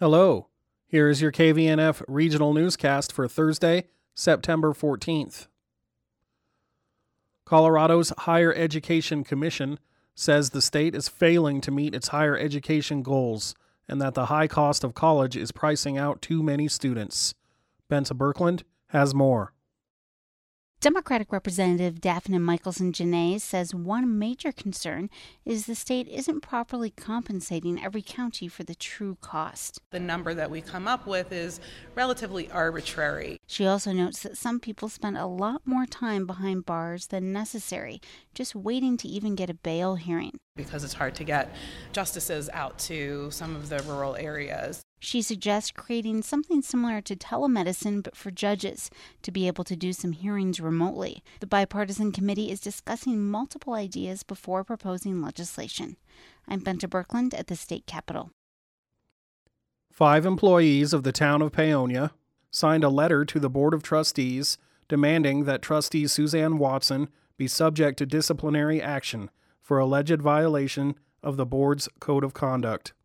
Hello, here is your KVNF regional newscast for Thursday, September 14th. Colorado's Higher Education Commission says the state is failing to meet its higher education goals and that the high cost of college is pricing out too many students. Benta Birkeland has more. Democratic Representative Daphne Michelson-Janay says one major concern is the state isn't properly compensating every county for the true cost. The number that we come up with is relatively arbitrary. She also notes that some people spend a lot more time behind bars than necessary, just waiting to even get a bail hearing. Because it's hard to get justices out to some of the rural areas. She suggests creating something similar to telemedicine, but for judges, to be able to do some hearings remotely. The bipartisan committee is discussing multiple ideas before proposing legislation. I'm Benta Birkeland at the state capitol. 5 employees of the town of Paonia signed a letter to the Board of Trustees demanding that Trustee Suzanne Watson be subject to disciplinary action for alleged violation of the board's code of conduct.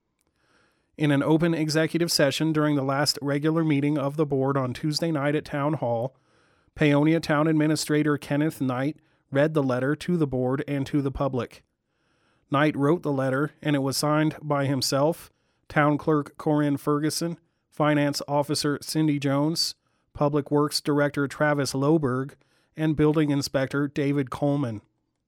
In an open executive session during the last regular meeting of the board on Tuesday night at Town Hall, Paonia Town Administrator Kenneth Knight read the letter to the board and to the public. Knight wrote the letter, and it was signed by himself, Town Clerk Corinne Ferguson, Finance Officer Cindy Jones, Public Works Director Travis Loberg, and Building Inspector David Coleman.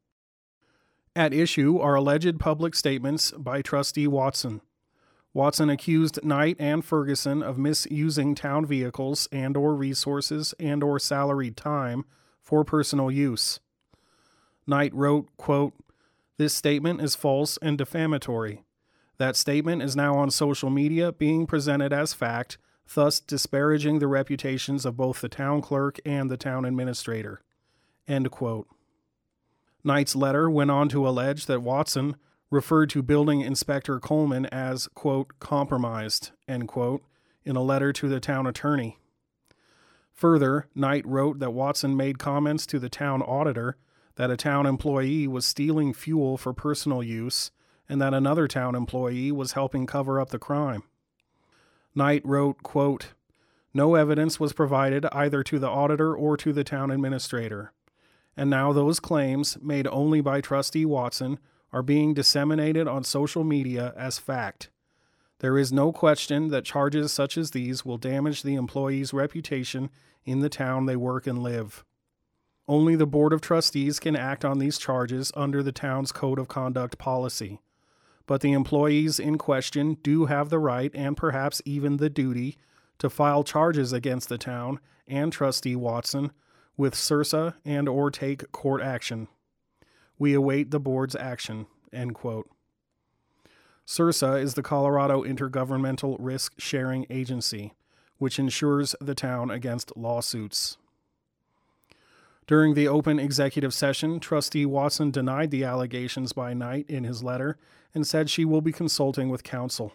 At issue are alleged public statements by Trustee Watson. Watson accused Knight and Ferguson of misusing town vehicles and or resources and or salaried time for personal use. Knight wrote, quote, "This statement is false and defamatory. That statement is now on social media being presented as fact, thus disparaging the reputations of both the town clerk and the town administrator." End quote. Knight's letter went on to allege that Watson referred to Building Inspector Coleman as, quote, "compromised," end quote, in a letter to the town attorney. Further, Knight wrote that Watson made comments to the town auditor that a town employee was stealing fuel for personal use and that another town employee was helping cover up the crime. Knight wrote, quote, "No evidence was provided either to the auditor or to the town administrator. And now those claims, made only by Trustee Watson, are being disseminated on social media as fact. There is no question that charges such as these will damage the employee's reputation in the town they work and live. Only the Board of Trustees can act on these charges under the town's Code of Conduct policy. But the employees in question do have the right and perhaps even the duty to file charges against the town and Trustee Watson with SIRSA and or take court action. We await the board's action," end quote. SIRSA is the Colorado Intergovernmental Risk Sharing Agency, which insures the town against lawsuits. During the open executive session, Trustee Watson denied the allegations by Knight in his letter and said she will be consulting with counsel.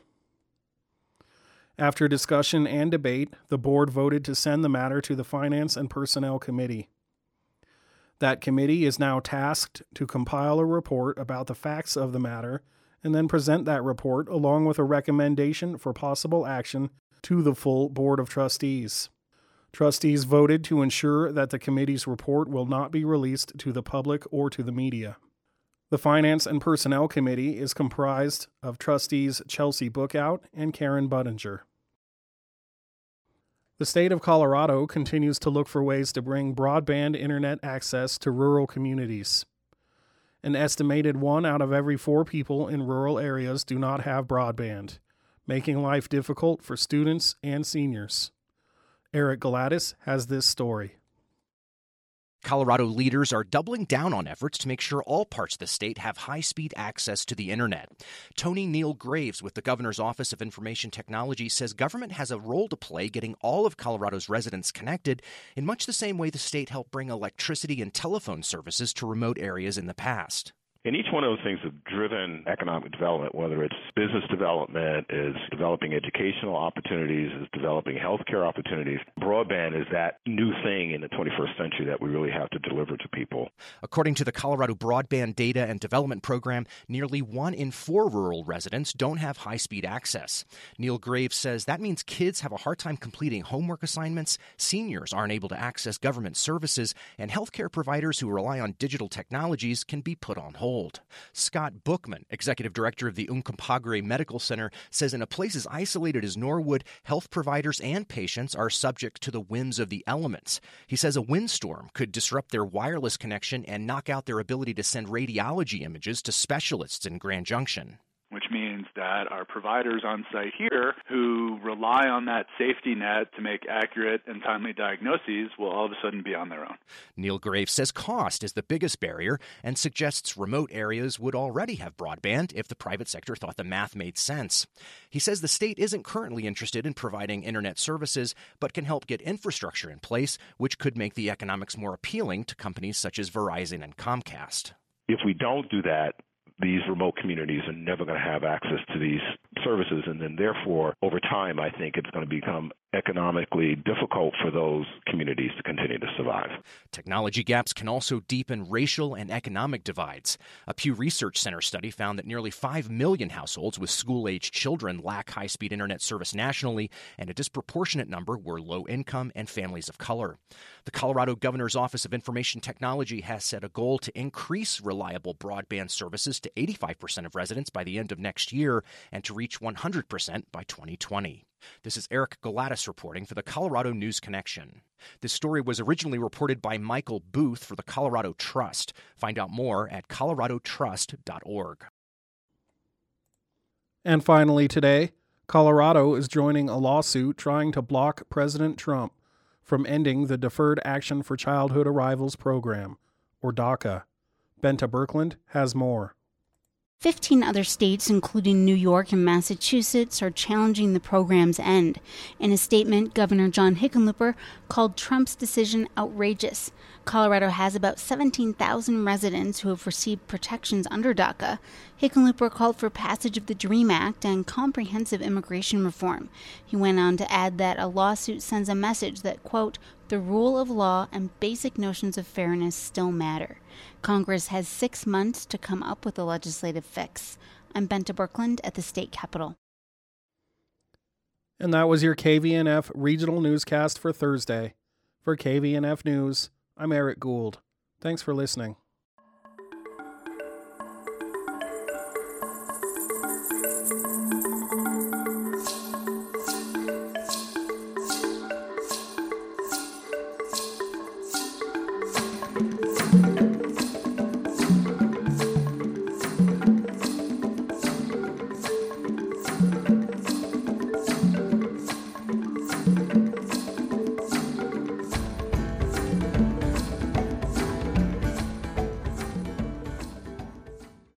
After discussion and debate, the board voted to send the matter to the Finance and Personnel Committee. That committee is now tasked to compile a report about the facts of the matter and then present that report along with a recommendation for possible action to the full Board of Trustees. Trustees voted to ensure that the committee's report will not be released to the public or to the media. The Finance and Personnel Committee is comprised of Trustees Chelsea Bookout and Karen Budinger. The state of Colorado continues to look for ways to bring broadband internet access to rural communities. An estimated 1 out of every 4 people in rural areas do not have broadband, making life difficult for students and seniors. Eric Gladys has this story. Colorado leaders are doubling down on efforts to make sure all parts of the state have high-speed access to the internet. Tony Neal Graves with the Governor's Office of Information Technology says government has a role to play getting all of Colorado's residents connected in much the same way the state helped bring electricity and telephone services to remote areas in the past. And each one of those things have driven economic development, whether it's business development, is developing educational opportunities, is developing healthcare opportunities. Broadband is that new thing in the 21st century that we really have to deliver to people. According to the Colorado Broadband Data and Development Program, nearly 1 in 4 rural residents don't have high-speed access. Neil Graves says that means kids have a hard time completing homework assignments, seniors aren't able to access government services, and healthcare providers who rely on digital technologies can be put on hold. Scott Bookman, executive director of the Uncompahgre Medical Center, says in a place as isolated as Norwood, health providers and patients are subject to the whims of the elements. He says a windstorm could disrupt their wireless connection and knock out their ability to send radiology images to specialists in Grand Junction. Which means that our providers on site here who rely on that safety net to make accurate and timely diagnoses will all of a sudden be on their own. Neil Graves says cost is the biggest barrier and suggests remote areas would already have broadband if the private sector thought the math made sense. He says the state isn't currently interested in providing internet services, but can help get infrastructure in place, which could make the economics more appealing to companies such as Verizon and Comcast. If we don't do that, these remote communities are never going to have access to these services, and then therefore, over time, I think it's going to become economically difficult for those communities to continue to survive. Technology gaps can also deepen racial and economic divides. A Pew Research Center study found that nearly 5 million households with school-aged children lack high-speed internet service nationally, and a disproportionate number were low-income and families of color. The Colorado Governor's Office of Information Technology has set a goal to increase reliable broadband services to 85% of residents by the end of next year and to reach 100% by 2020. This is Eric Galatis reporting for the Colorado News Connection. This story was originally reported by Michael Booth for the Colorado Trust. Find out more at coloradotrust.org. And finally today, Colorado is joining a lawsuit trying to block President Trump from ending the Deferred Action for Childhood Arrivals program, or DACA. Benta Birkeland has more. 15 other states, including New York and Massachusetts, are challenging the program's end. In a statement, Governor John Hickenlooper called Trump's decision outrageous. Colorado has about 17,000 residents who have received protections under DACA. Hickenlooper called for passage of the DREAM Act and comprehensive immigration reform. He went on to add that a lawsuit sends a message that, quote, the rule of law and basic notions of fairness still matter. Congress has 6 months to come up with a legislative fix. I'm Benta Birkeland at the state capitol. And that was your KVNF Regional Newscast for Thursday. For KVNF News, I'm Eric Gould. Thanks for listening.